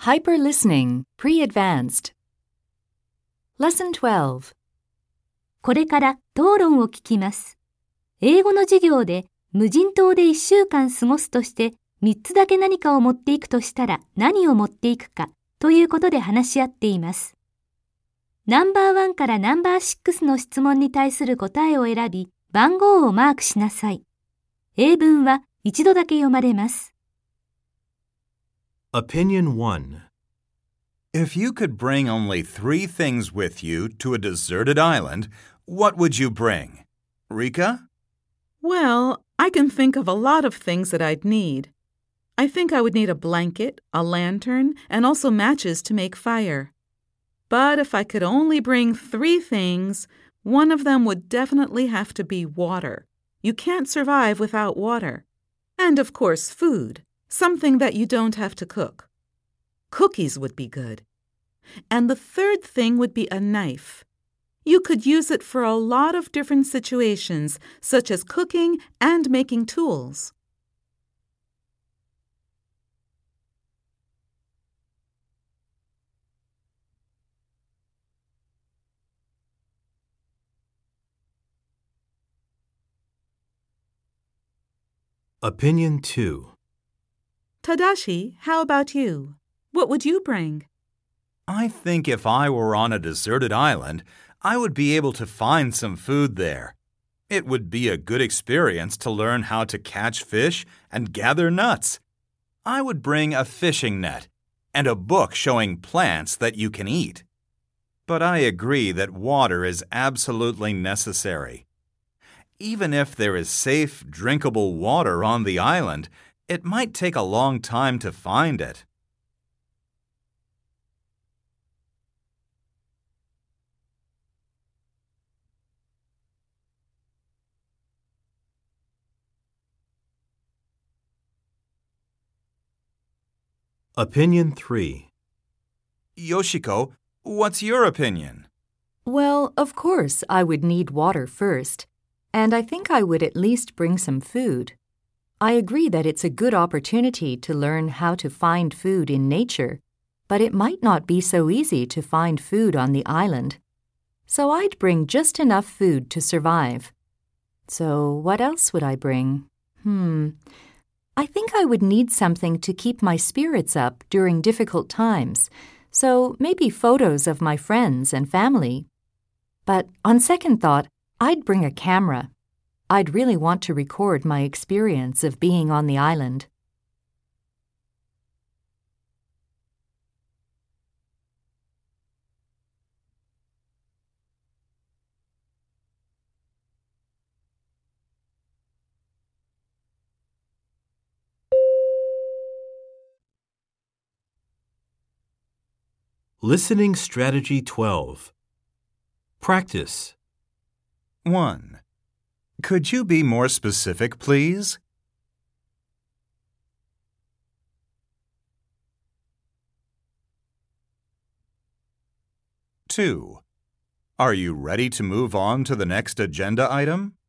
Hyper Listening Pre-Advanced Lesson 12 これから討論を聞きます。英語の授業で無人島で1週間過ごすとして3つだけ何かを持っていくとしたら何を持っていくかということで話し合っています。ナンバー1からナンバー6の質問に対する答えを選び、番号をマークしなさい。英文は一度だけ読まれます。 Opinion 1. If you could bring only 3 things with you to a deserted island, what would you bring? Rika? Well, I can think of a lot of things that I'd need. I think I would need a blanket, a lantern, and also matches to make fire. But if I could only bring 3 things, one of them would definitely have to be water. You can't survive without water. And of course, food, something that you don't have to cook. Cookies would be good. And the third thing would be a knife. You could use it for a lot of different situations, such as cooking and making tools. Opinion 2. Tadashi, how about you? What would you bring? I think if I were on a deserted island, I would be able to find some food there. It would be a good experience to learn how to catch fish and gather nuts. I would bring a fishing net and a book showing plants that you can eat. But I agree that water is absolutely necessary. Even if there is safe, drinkable water on the island, it might take a long time to find it. Opinion 3. Yoshiko, what's your opinion? Well, of course, I would need water first, and I think I would at least bring some food. I agree that it's a good opportunity to learn how to find food in nature, but it might not be so easy to find food on the island. So I'd bring just enough food to survive. So what else would I bring? I think I would need something to keep my spirits up during difficult times, so maybe photos of my friends and family. But on second thought, I'd bring a camera. I'd really want to record my experience of being on the island. Listening Strategy 12. Practice. 1. Could you be more specific, please? 2. Are you ready to move on to the next agenda item?